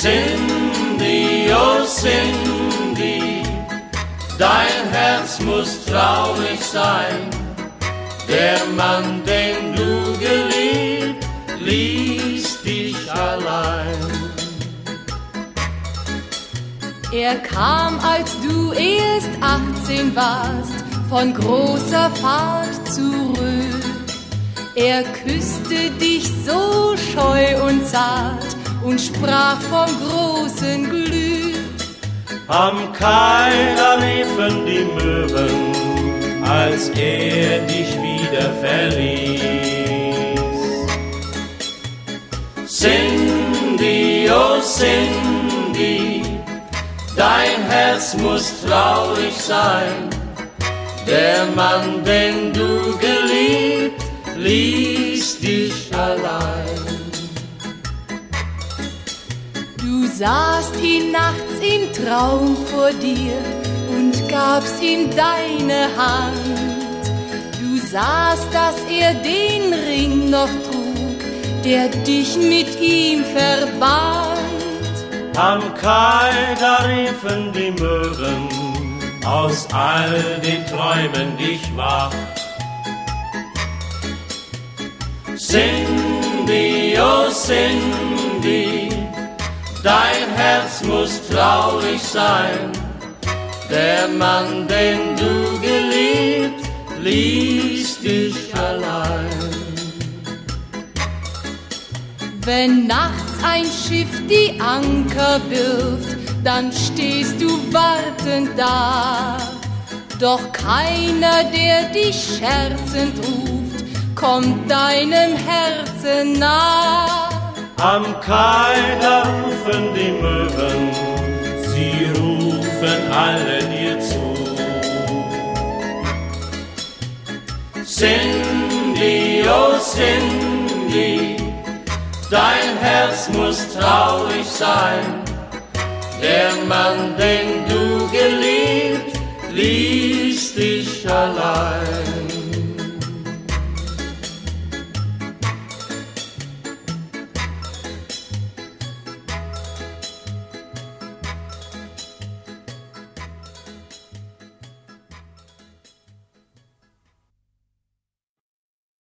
Cindy, oh Cindy, dein Herz muss traurig sein. Der Mann, den du geliebt, ließ dich allein. Er kam, als du erst 18 warst, von großer Fahrt zurück. Er küsste dich so scheu und zart und sprach vom großen Glück. Am Kai, da riefen die Möwen, als er dich wieder verließ. Cindy, oh Cindy, dein Herz muss traurig sein. Der Mann, den du geliebt, ließ dich allein. Du sahst ihn nachts im Traum vor dir und gabst ihm deine Hand. Du sahst, dass er den Ring noch trug, der dich mit ihm verband. Am Kai, da riefen die Möwen, aus all den Träumen dich wach. Cindy, oh Cindy, dein Herz muss traurig sein. Der Mann, den du geliebt, ließ dich allein. Wenn nachts ein Schiff die Anker wirft, dann stehst du wartend da. Doch keiner, der dich scherzend ruft, kommt deinem Herzen nah. Am Kai, da rufen die Möwen, sie rufen alle dir zu. Cindy, oh Cindy, dein Herz muss traurig sein. Der Mann, den du geliebt, ließ dich allein.